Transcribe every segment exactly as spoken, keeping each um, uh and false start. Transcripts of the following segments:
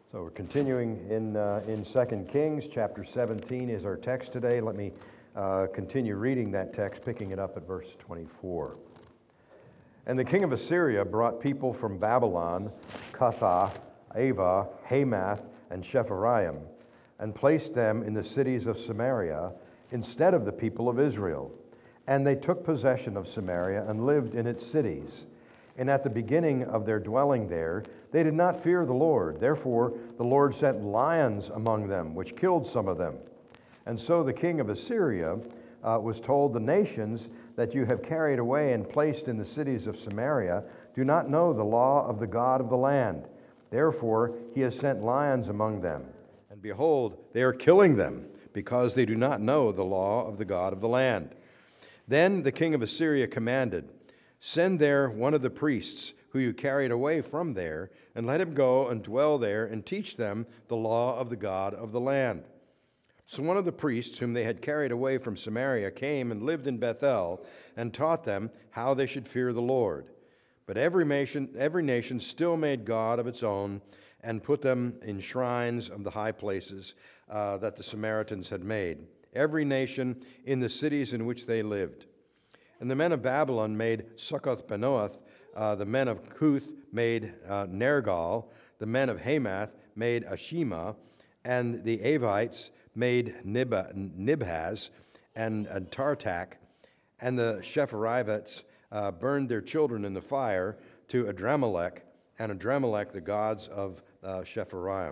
So we're continuing in uh, in Second Kings, chapter seventeen is our text today. Let me uh, continue reading that text, picking it up at verse twenty-four. And the king of Assyria brought people from Babylon, Cuthah, Ava, Hamath, and Shepharayim, and placed them in the cities of Samaria instead of the people of Israel. And they took possession of Samaria and lived in its cities. And at the beginning of their dwelling there, they did not fear the Lord. Therefore, the Lord sent lions among them, which killed some of them. And so the king of Assyria uh, was told, the nations that you have carried away and placed in the cities of Samaria do not know the law of the God of the land. Therefore, he has sent lions among them. And behold, they are killing them, because they do not know the law of the God of the land. Then the king of Assyria commanded, send there one of the priests who you carried away from there, and let him go and dwell there and teach them the law of the God of the land. So one of the priests whom they had carried away from Samaria came and lived in Bethel and taught them how they should fear the Lord. But every nation, every nation still made God of its own and put them in shrines of the high places uh, that the Samaritans had made, every nation in the cities in which they lived. And the men of Babylon made Succoth-Benoth, uh, the men of Cuth made uh, Nergal, the men of Hamath made Ashima, and the Avites made Nib- Nibhaz and, and Tartak, and the Shepharivites uh, burned their children in the fire to Adramelech, and Adramelech the gods of uh, Shepharaim.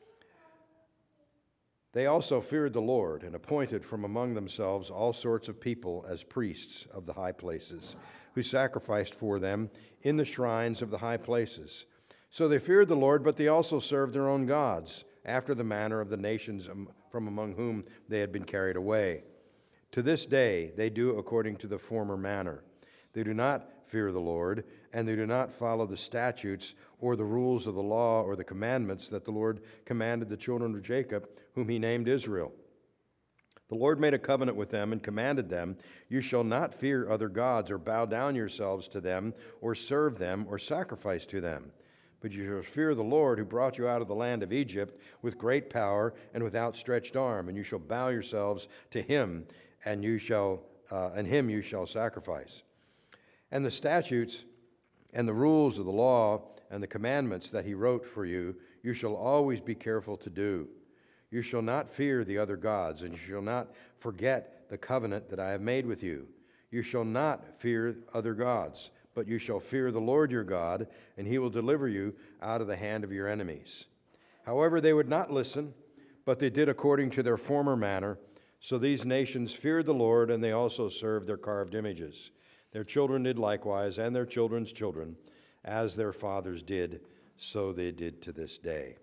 They also feared the Lord and appointed from among themselves all sorts of people as priests of the high places, who sacrificed for them in the shrines of the high places. So they feared the Lord, but they also served their own gods, after the manner of the nations from among whom they had been carried away. To this day they do according to the former manner. They do not fear the Lord, and they do not follow the statutes or the rules of the law or the commandments that the Lord commanded the children of Jacob, whom he named Israel. The Lord made a covenant with them and commanded them, you shall not fear other gods or bow down yourselves to them or serve them or sacrifice to them. But you shall fear the Lord who brought you out of the land of Egypt with great power and with outstretched arm, and you shall bow yourselves to him, and you shall uh, and him you shall sacrifice. And the statutes and the rules of the law and the commandments that he wrote for you, you shall always be careful to do. You shall not fear the other gods, and you shall not forget the covenant that I have made with you. You shall not fear other gods, but you shall fear the Lord your God, and he will deliver you out of the hand of your enemies. However, they would not listen, but they did according to their former manner. So these nations feared the Lord, and they also served their carved images. Their children did likewise, and their children's children, as their fathers did, so they did to this day.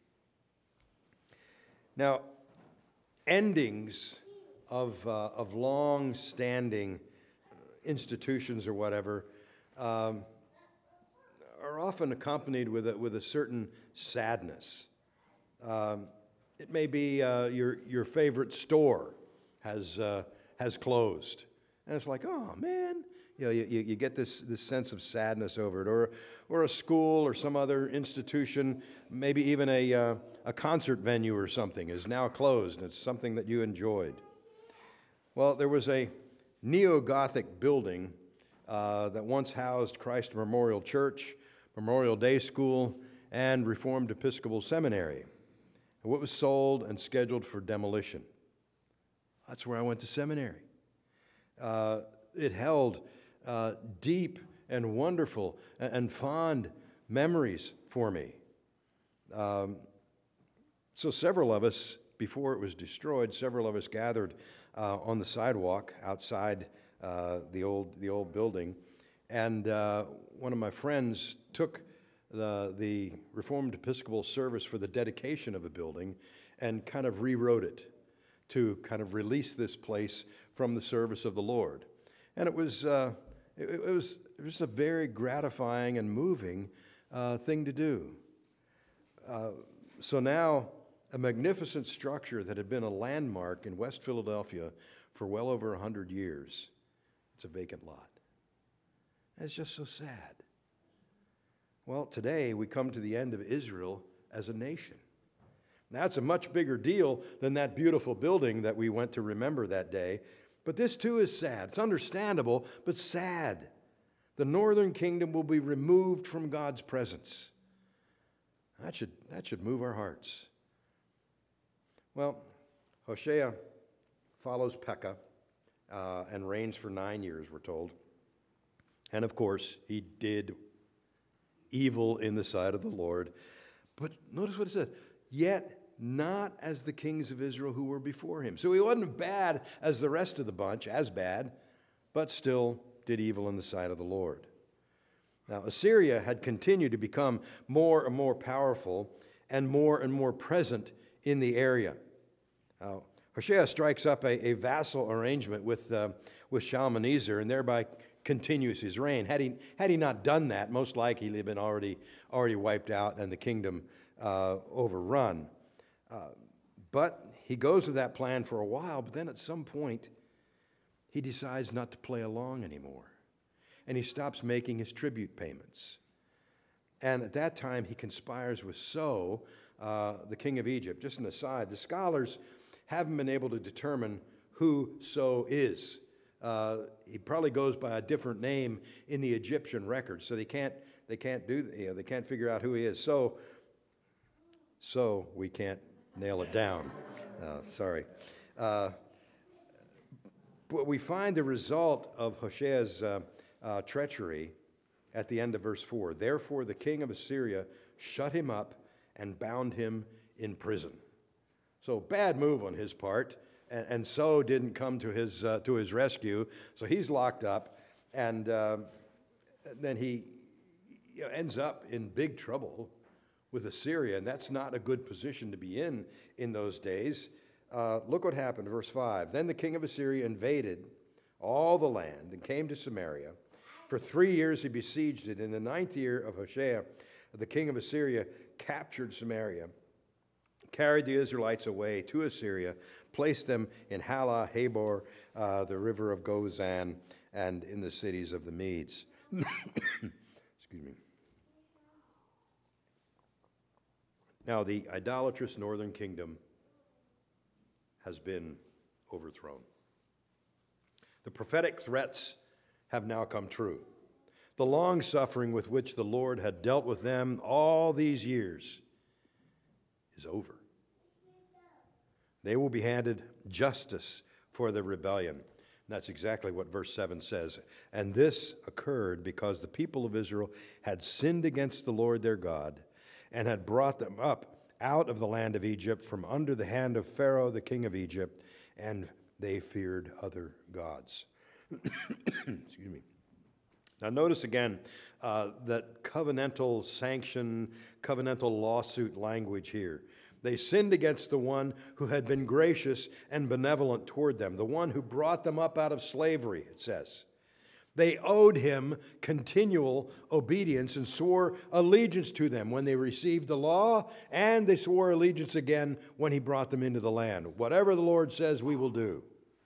Now, endings of, uh, of long-standing institutions or whatever um, are often accompanied with a, with a certain sadness. Um, it may be uh, your, your favorite store has, uh, has closed, and it's like, oh, man. You know, you, you get this, this sense of sadness over it, or or a school or some other institution, maybe even a uh, a concert venue or something is now closed, and it's something that you enjoyed. Well, there was a neo-Gothic building uh, that once housed Christ Memorial Church, Memorial Day School, and Reformed Episcopal Seminary. And what was sold and scheduled for demolition. That's where I went to seminary. Uh, it held Uh, deep and wonderful and, and fond memories for me. Um, so several of us, before it was destroyed, several of us gathered uh, on the sidewalk outside uh, the old the old building, and uh, one of my friends took the the Reformed Episcopal service for the dedication of the building and kind of rewrote it to kind of release this place from the service of the Lord, and it was. Uh, It, it was it was a very gratifying and moving uh, thing to do. Uh, so now, a magnificent structure that had been a landmark in West Philadelphia for well over one hundred years, it's a vacant lot. And it's just so sad. Well, today we come to the end of Israel as a nation. Now, that's a much bigger deal than that beautiful building that we went to remember that day. But this too is sad. It's understandable, but sad. The northern kingdom will be removed from God's presence. That should, that should move our hearts. Well, Hoshea follows Pekah uh, and reigns for nine years, we're told. And of course, he did evil in the sight of the Lord. But notice what it says, yet not as the kings of Israel who were before him. So he wasn't bad as the rest of the bunch, as bad, but still did evil in the sight of the Lord. Now, Assyria had continued to become more and more powerful and more and more present in the area. Now, Hoshea strikes up a, a vassal arrangement with, uh, with Shalmaneser and thereby continues his reign. Had he, had he not done that, most likely he'd been already, already wiped out and the kingdom uh, overrun. Uh, but he goes with that plan for a while, but then at some point, he decides not to play along anymore. And he stops making his tribute payments. And at that time, he conspires with So, uh, the king of Egypt. Just an aside, the scholars haven't been able to determine who So is. Uh, he probably goes by a different name in the Egyptian records, so they can't, they can't do, you know, they can't figure out who he is. So, so we can't nail it down. Uh, sorry. Uh, but we find the result of Hoshea's uh, uh, treachery at the end of verse four. Therefore, the king of Assyria shut him up and bound him in prison. So bad move on his part, and, and So didn't come to his uh, to his rescue. So he's locked up, and uh, then he you know, ends up in big trouble with Assyria, and that's not a good position to be in in those days. Uh, look what happened, verse five. Then the king of Assyria invaded all the land and came to Samaria. For three years he besieged it. In the ninth year of Hoshea, the king of Assyria captured Samaria, carried the Israelites away to Assyria, placed them in Halah, Habor, uh, the river of Gozan, and in the cities of the Medes. Excuse me. Now, the idolatrous northern kingdom has been overthrown. The prophetic threats have now come true. The long suffering with which the Lord had dealt with them all these years is over. They will be handed justice for their rebellion. And that's exactly what verse seven says. And this occurred because the people of Israel had sinned against the Lord their God and had brought them up out of the land of Egypt from under the hand of Pharaoh, the king of Egypt, and they feared other gods. Excuse me. Now notice again uh, that covenantal sanction, covenantal lawsuit language here. They sinned against the one who had been gracious and benevolent toward them, the one who brought them up out of slavery, it says. They owed him continual obedience and swore allegiance to them when they received the law, and they swore allegiance again when he brought them into the land. Whatever the Lord says, we will do.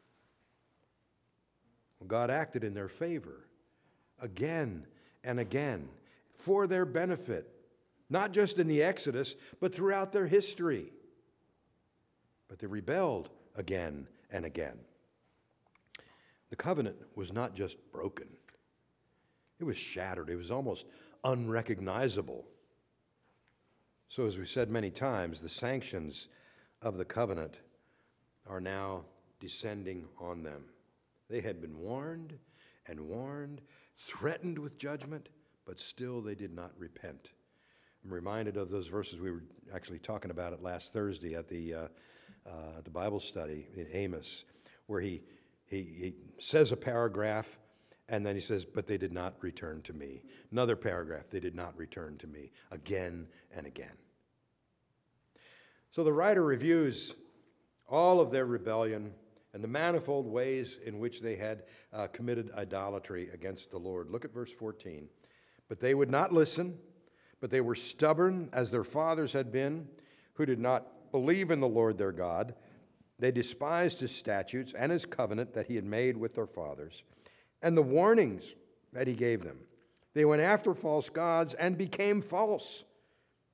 Well, God acted in their favor again and again for their benefit, not just in the Exodus, but throughout their history. But they rebelled again and again. The covenant was not just broken. It was shattered. It was almost unrecognizable. So as we've said many times, the sanctions of the covenant are now descending on them. They had been warned and warned, threatened with judgment, but still they did not repent. I'm reminded of those verses we were actually talking about it last Thursday at the, uh, uh, at the Bible study in Amos, where he He, he says a paragraph, and then he says, but they did not return to me. Another paragraph, they did not return to me, again and again. So the writer reviews all of their rebellion and the manifold ways in which they had uh, committed idolatry against the Lord. Look at verse fourteen. But they would not listen, but they were stubborn as their fathers had been, who did not believe in the Lord their God. They despised his statutes and his covenant that he had made with their fathers, and the warnings that he gave them. They went after false gods and became false,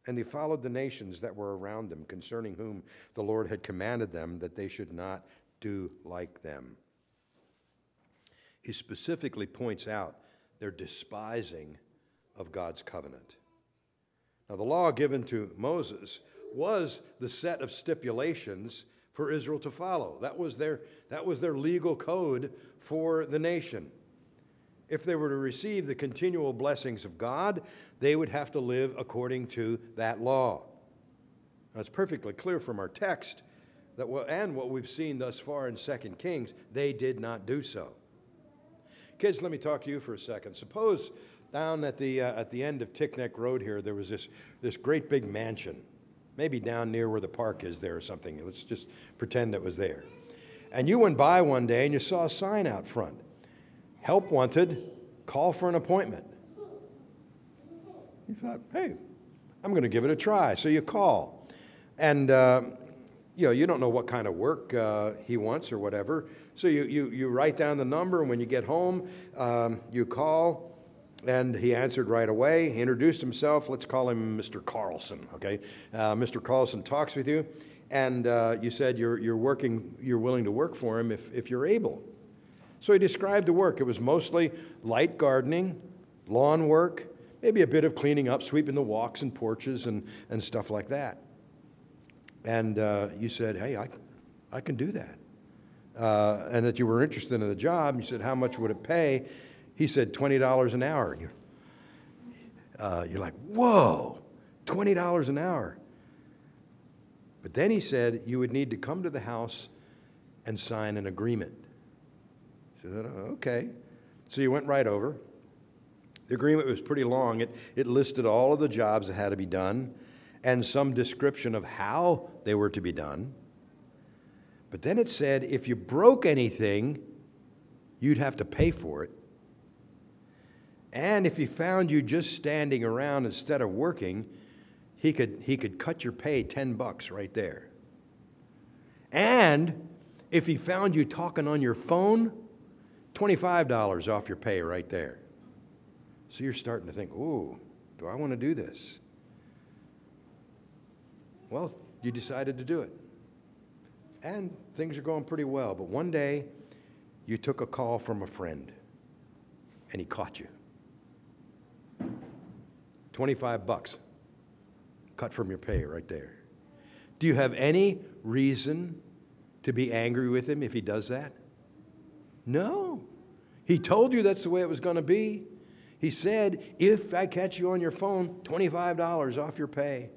And they followed the nations that were around them, concerning whom the Lord had commanded them that they should not do like them. He specifically points out their despising of God's covenant. Now, the law given to Moses was the set of stipulations for Israel to follow. That was their, that was their legal code for the nation. If they were to receive the continual blessings of God, they would have to live according to that law. Now, it's perfectly clear from our text that, and what we've seen thus far in Second Kings, they did not do so. Kids, let me talk to you for a second. Suppose down at the uh, at the end of Tickneck Road here, there was this, this great big mansion, maybe down near where the park is there or something. Let's just pretend it was there. And you went by one day and you saw a sign out front. Help wanted, call for an appointment. You thought, hey, I'm going to give it a try. So you call. And, uh, you know, you don't know what kind of work uh, he wants or whatever. So you, you, you write down the number, and when you get home, um, you call, and he answered right away. He introduced himself. Let's call him Mister Carlson, okay? Uh, Mister Carlson talks with you, and uh, you said you're, you're working, you're willing to work for him if, if you're able. So he described the work. It was mostly light gardening, lawn work, maybe a bit of cleaning up, sweeping the walks and porches and, and stuff like that. And uh, you said, hey, I, I can do that. Uh, and that you were interested in the job. You said, how much would it pay? He said, twenty dollars an hour. And you're, uh, you're like, whoa, twenty dollars an hour. But then he said, you would need to come to the house and sign an agreement. I said, okay. So you went right over. The agreement was pretty long. It, it listed all of the jobs that had to be done and some description of how they were to be done. But then it said if you broke anything, you'd have to pay for it. And if he found you just standing around instead of working, he could, he could cut your pay ten bucks right there. And if he found you talking on your phone, twenty-five dollars off your pay right there. So you're starting to think, ooh, do I want to do this? Well, you decided to do it. And things are going pretty well. But one day, you took a call from a friend, and he caught you. twenty-five bucks cut from your pay right there. Do you have any reason to be angry with him if he does that? No. He told you that's the way it was going to be. He said, if I catch you on your phone, twenty-five dollars off your pay.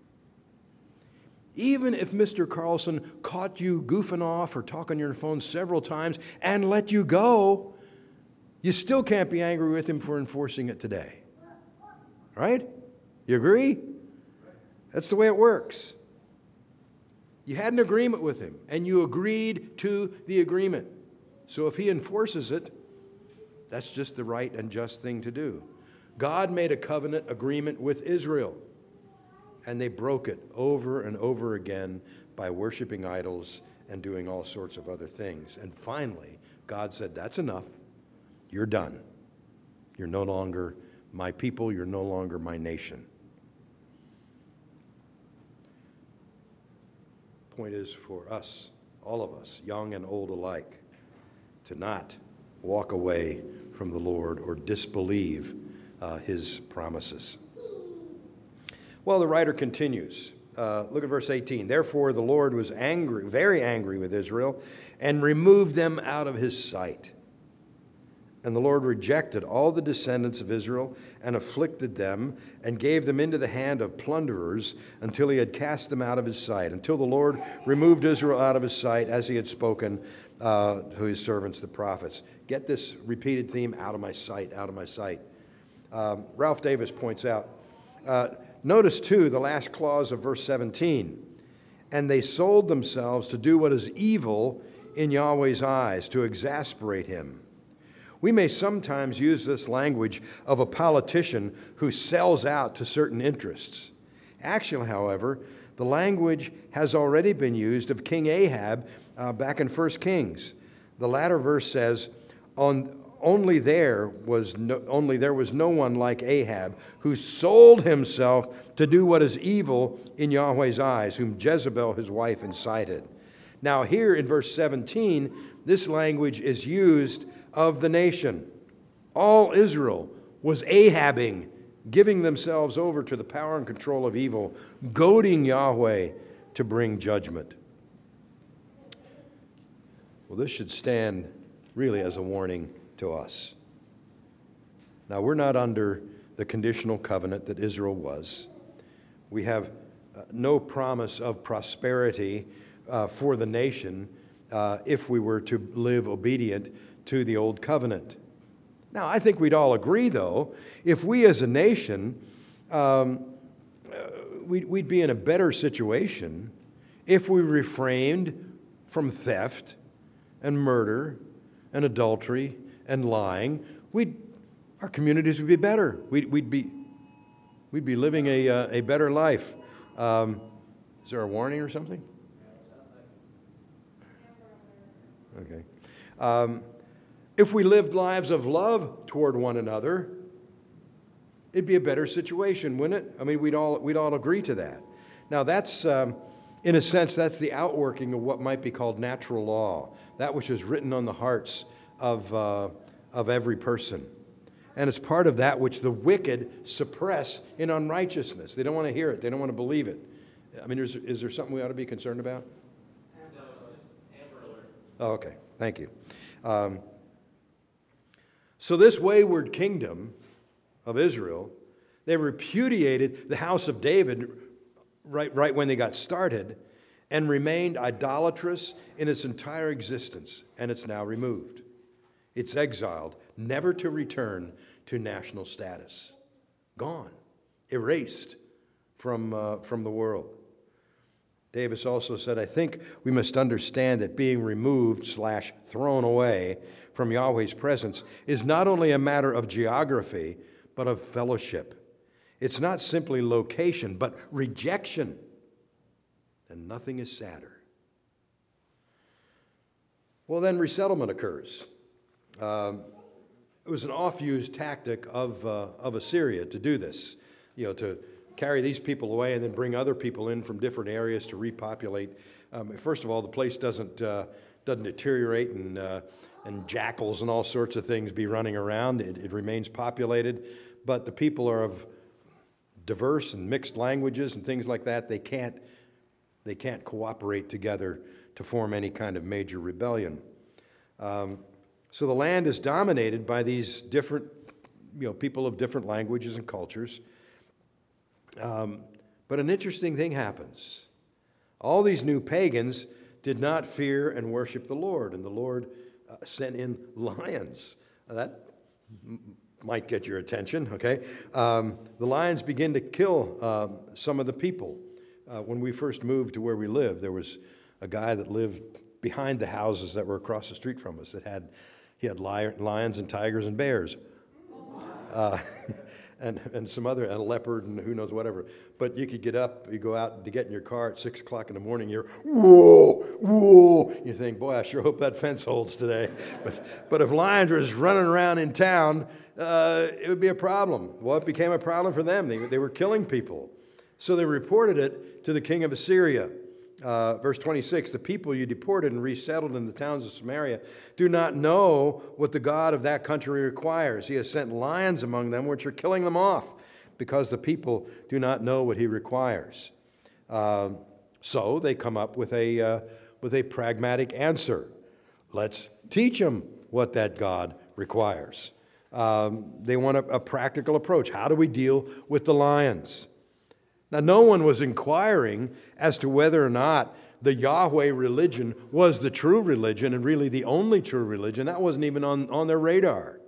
Even if Mister Carlson caught you goofing off or talking on your phone several times and let you go, you still can't be angry with him for enforcing it today. Right? You agree? That's the way it works. You had an agreement with him, and you agreed to the agreement. So if he enforces it, that's just the right and just thing to do. God made a covenant agreement with Israel, and they broke it over and over again by worshiping idols and doing all sorts of other things. And finally, God said, that's enough. You're done. You're no longer my people. You're no longer my nation. Point is for us, all of us, young and old alike, to not walk away from the Lord or disbelieve uh, his promises. Well, the writer continues. Uh, look at verse eighteen. Therefore, the Lord was angry, very angry with Israel, and removed them out of his sight. And the Lord rejected all the descendants of Israel and afflicted them and gave them into the hand of plunderers until he had cast them out of his sight, until the Lord removed Israel out of his sight as he had spoken uh, to his servants, the prophets. Get this repeated theme, out of my sight, out of my sight. Um, Ralph Davis points out, uh, notice too the last clause of verse seventeen. And they sold themselves to do what is evil in Yahweh's eyes, to exasperate him. We may sometimes use this language of a politician who sells out to certain interests. Actually, however, the language has already been used of King Ahab uh, back in First Kings. The latter verse says, on, only there was no, only there was no one like Ahab, who sold himself to do what is evil in Yahweh's eyes, whom Jezebel his wife incited. Now here in verse seventeen, this language is used of the nation. All Israel was Ahabing, giving themselves over to the power and control of evil, goading Yahweh to bring judgment. Well, this should stand really as a warning to us. Now, we're not under the conditional covenant that Israel was. We have uh, no promise of prosperity uh, for the nation uh, if we were to live obedient to the old covenant. Now, I think we'd all agree, though, if we as a nation, um, uh, we'd, we'd be in a better situation if we refrained from theft and murder and adultery and lying. We'd, our communities would be better. We'd, we'd, be, we'd be living a, uh, a better life. Um, is there a warning or something? Okay. Um, if we lived lives of love toward one another, it'd be a better situation, wouldn't it? I mean, we'd all, we'd all agree to that. Now, that's, um, in a sense, that's the outworking of what might be called natural law, that which is written on the hearts of, uh, of every person. And it's part of that which the wicked suppress in unrighteousness. They don't want to hear it. They don't want to believe it. I mean, is, is there something we ought to be concerned about? Oh, okay. Thank you. Um, so this wayward kingdom of Israel, they repudiated the house of David right, right when they got started and remained idolatrous in its entire existence, and it's now removed. It's exiled, never to return to national status. Gone, erased from, uh, from the world. Davis also said, I think we must understand that being removed slash thrown away from Yahweh's presence is not only a matter of geography, but of fellowship. It's not simply location, but rejection. And nothing is sadder. Well, then resettlement occurs. Um, it was an oft-used tactic of, uh, of Assyria to do this, you know, to carry these people away and then bring other people in from different areas to repopulate. Um, first of all, the place doesn't uh, doesn't deteriorate and uh, and jackals and all sorts of things be running around. It, it remains populated, but the people are of diverse and mixed languages and things like that. They can't they can't cooperate together to form any kind of major rebellion. Um, so the land is dominated by these different, you know, people of different languages and cultures. Um, but an interesting thing happens. All these new pagans did not fear and worship the Lord, and the Lord uh, sent in lions. Uh, that m- might get your attention, okay? Um, the lions begin to kill um, some of the people. Uh, when we first moved to where we lived, there was a guy that lived behind the houses that were across the street from us that had, he had li- lions and tigers and bears. Uh, and, and some other, and a leopard and who knows whatever. But you could get up, you go out to get in your car at six o'clock in the morning, you're, whoa, whoa. You think, boy, I sure hope that fence holds today. But, but if lions were just running around in town, uh, it would be a problem. Well, it became a problem for them. They, they were killing people. So they reported it to the king of Assyria. Uh, verse twenty-six, the people you deported and resettled in the towns of Samaria do not know what the God of that country requires. He has sent lions among them, which are killing them off, because the people do not know what he requires. Uh, so they come up with a, uh, with a pragmatic answer. Let's teach them what that God requires. Um, they want a, a practical approach. How do we deal with the lions? Now, no one was inquiring as to whether or not the Yahweh religion was the true religion and really the only true religion. That wasn't even on, on their radar.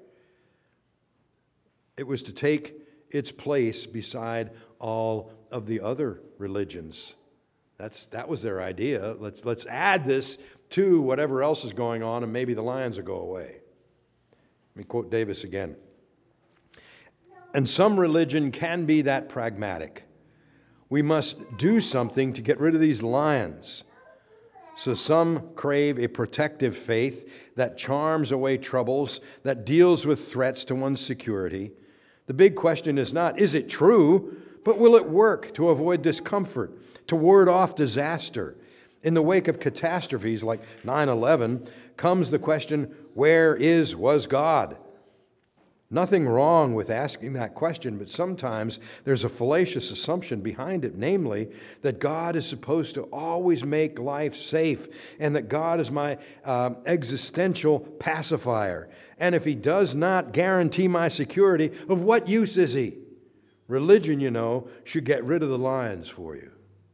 It was to take its place beside all of the other religions. That's, that was their idea. Let's, let's add this to whatever else is going on, and maybe the lions will go away. Let me quote Davis again. And some religion can be that pragmatic. We must do something to get rid of these lions. So some crave a protective faith that charms away troubles, that deals with threats to one's security. The big question is not, is it true, but will it work to avoid discomfort, to ward off disaster? In the wake of catastrophes like nine eleven comes the question, where is, was God? Nothing wrong with asking that question, but sometimes there's a fallacious assumption behind it, namely that God is supposed to always make life safe and that God is my uh, existential pacifier. And if he does not guarantee my security, of what use is he? Religion, you know, should get rid of the lions for you.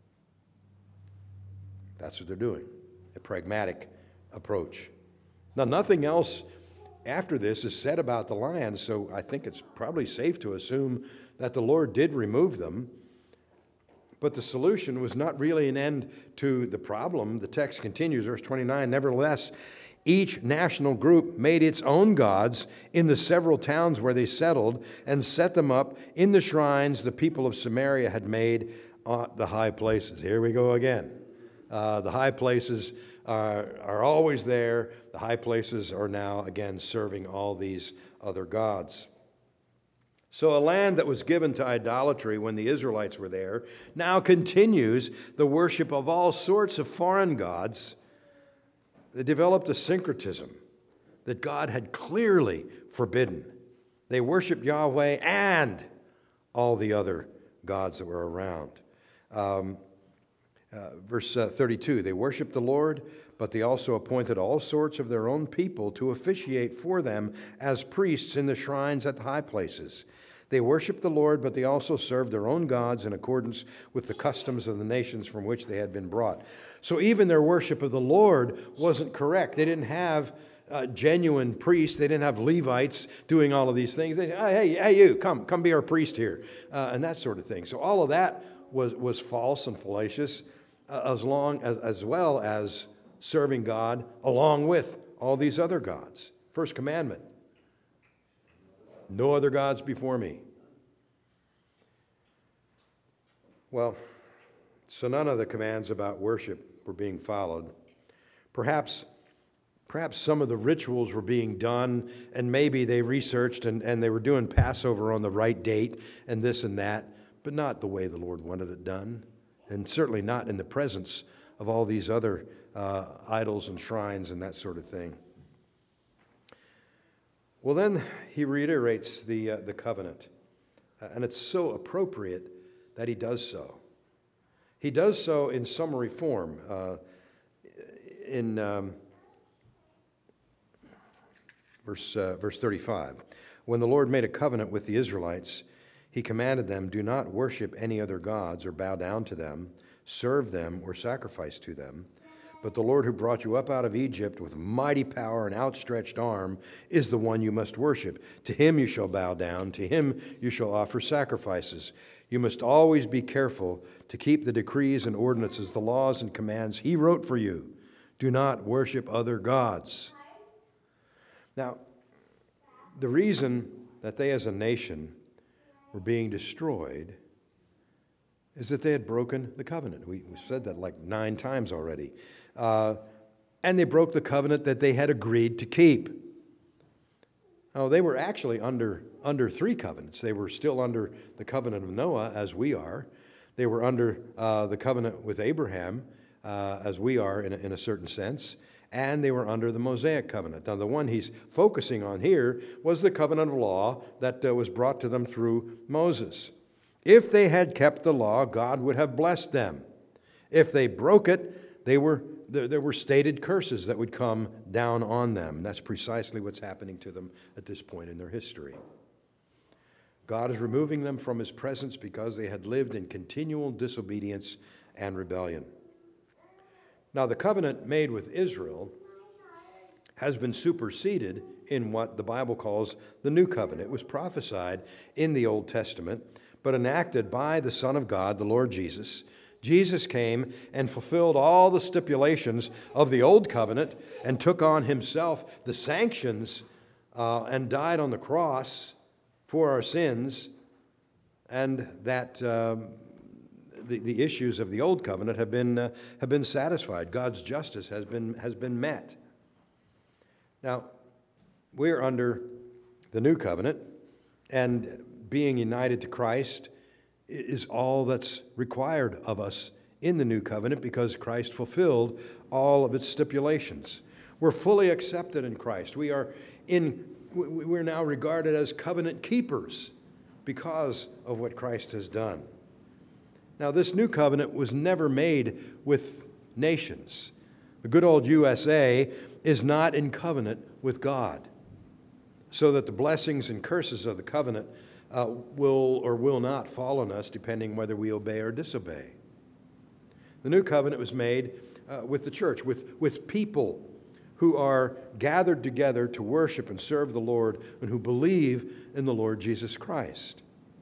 That's what they're doing, a pragmatic approach. Now, nothing else after this is said about the lions, so I think it's probably safe to assume that the Lord did remove them. But the solution was not really an end to the problem. The text continues, verse twenty-nine, nevertheless, each national group made its own gods in the several towns where they settled and set them up in the shrines the people of Samaria had made on the high places. Here we go again. Uh, the high places Are, are always there. The high places are now, again, serving all these other gods. So a land that was given to idolatry when the Israelites were there now continues the worship of all sorts of foreign gods. They developed a syncretism that God had clearly forbidden. They worshiped Yahweh and all the other gods that were around. Um, Uh, verse uh, thirty-two, they worshiped the Lord, but they also appointed all sorts of their own people to officiate for them as priests in the shrines at the high places. They worshiped the Lord, but they also served their own gods in accordance with the customs of the nations from which they had been brought. So even their worship of the Lord wasn't correct. They didn't have uh, genuine priests. They didn't have Levites doing all of these things. They, hey, hey, you, come, come be our priest here, uh, and that sort of thing. So all of that was, was false and fallacious. Uh, as long as, as well as serving God along with all these other gods. First commandment, no other gods before me. Well, so none of the commands about worship were being followed. Perhaps, perhaps some of the rituals were being done, and maybe they researched and, and they were doing Passover on the right date and this and that, but not the way the Lord wanted it done. And certainly not in the presence of all these other uh, idols and shrines and that sort of thing. Well, then he reiterates the, uh, the covenant. Uh, and it's so appropriate that he does so. He does so in summary form. Uh, in um, verse, uh, verse thirty-five, when the Lord made a covenant with the Israelites, he commanded them, do not worship any other gods or bow down to them, serve them or sacrifice to them. But the Lord who brought you up out of Egypt with mighty power and outstretched arm is the one you must worship. To him you shall bow down. To him you shall offer sacrifices. You must always be careful to keep the decrees and ordinances, the laws and commands he wrote for you. Do not worship other gods. Now, the reason that they as a nation were being destroyed is that they had broken the covenant. We, we said that like nine times already. Uh, and they broke the covenant that they had agreed to keep. Now, they were actually under, under three covenants. They were still under the covenant of Noah, as we are. They were under uh, the covenant with Abraham, uh, as we are in a, in a certain sense. And they were under the Mosaic covenant. Now, the one he's focusing on here was the covenant of law that uh, was brought to them through Moses. If they had kept the law, God would have blessed them. If they broke it, they were there, there were stated curses that would come down on them. That's precisely what's happening to them at this point in their history. God is removing them from his presence because they had lived in continual disobedience and rebellion. Now, the covenant made with Israel has been superseded in what the Bible calls the New Covenant. It was prophesied in the Old Testament, but enacted by the Son of God, the Lord Jesus. Jesus came and fulfilled all the stipulations of the Old Covenant and took on himself the sanctions uh, and died on the cross for our sins, and that um, the, the issues of the old covenant have been, uh, have been satisfied. God's justice has been, has been met. Now, we're under the new covenant, and being united to Christ is all that's required of us in the new covenant because Christ fulfilled all of its stipulations. We're fully accepted in Christ. We are in, we're now regarded as covenant keepers because of what Christ has done. Now, this new covenant was never made with nations. The good old U S A is not in covenant with God, so that the blessings and curses of the covenant uh, will or will not fall on us depending whether we obey or disobey. The new covenant was made uh, with the church, with, with people who are gathered together to worship and serve the Lord and who believe in the Lord Jesus Christ.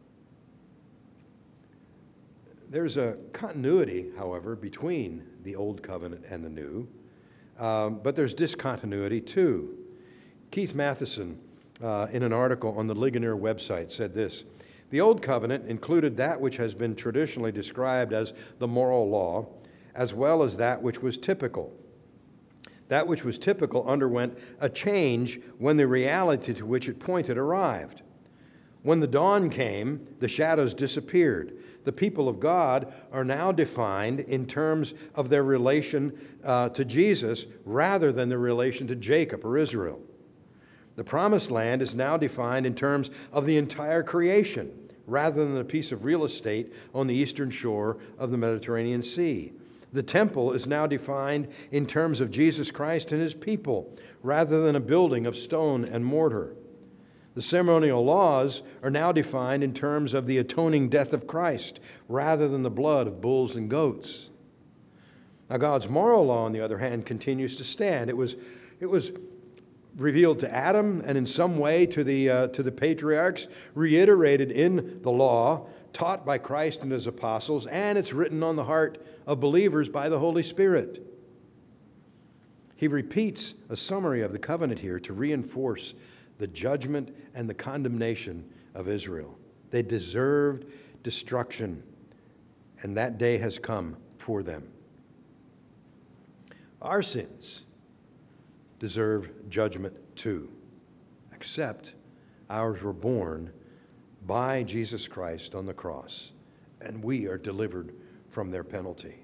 There's a continuity, however, between the old covenant and the new, um, but there's discontinuity too. Keith Matheson, uh, in an article on the Ligonier website, said this: "The old covenant included that which has been traditionally described as the moral law, as well as that which was typical. That which was typical underwent a change when the reality to which it pointed arrived. When the dawn came, the shadows disappeared. The people of God are now defined in terms of their relation uh, to Jesus rather than their relation to Jacob or Israel. The promised land is now defined in terms of the entire creation rather than a piece of real estate on the eastern shore of the Mediterranean Sea. The temple is now defined in terms of Jesus Christ and his people rather than a building of stone and mortar. The ceremonial laws are now defined in terms of the atoning death of Christ rather than the blood of bulls and goats. Now, God's moral law, on the other hand, continues to stand. It was, it was revealed to Adam and in some way to the, uh, to the patriarchs, reiterated in the law, taught by Christ and his apostles, and it's written on the heart of believers by the Holy Spirit. He repeats a summary of the covenant here to reinforce the judgment and the condemnation of Israel. They deserved destruction, and that day has come for them. Our sins deserve judgment too, except ours were borne by Jesus Christ on the cross, and we are delivered from their penalty.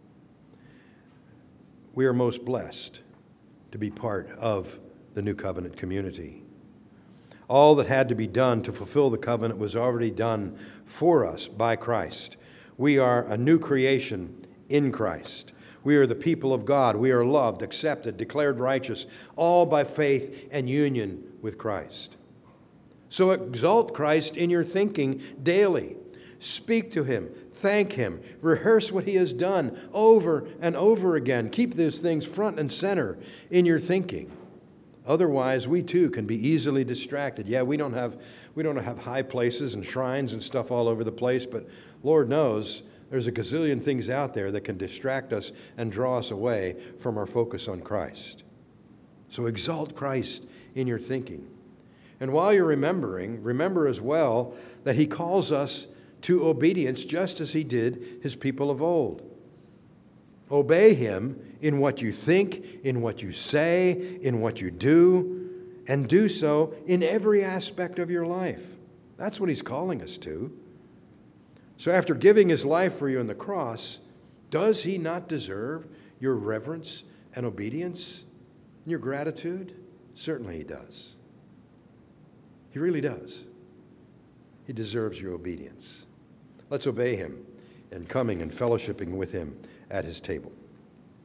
We are most blessed to be part of the new covenant community. All that had to be done to fulfill the covenant was already done for us by Christ. We are a new creation in Christ. We are the people of God. We are loved, accepted, declared righteous, all by faith and union with Christ. So exalt Christ in your thinking daily. Speak to him. Thank him. Rehearse what he has done over and over again. Keep those things front and center in your thinking. Otherwise, we too can be easily distracted. Yeah, we don't have we don't have high places and shrines and stuff all over the place, but Lord knows there's a gazillion things out there that can distract us and draw us away from our focus on Christ. So exalt Christ in your thinking. And while you're remembering, remember as well that he calls us to obedience just as he did his people of old. Obey him in what you think, in what you say, in what you do, and do so in every aspect of your life. That's what he's calling us to. So after giving his life for you on the cross, does he not deserve your reverence and obedience and your gratitude? Certainly he does. He really does. He deserves your obedience. Let's obey him in coming and fellowshipping with him at his table.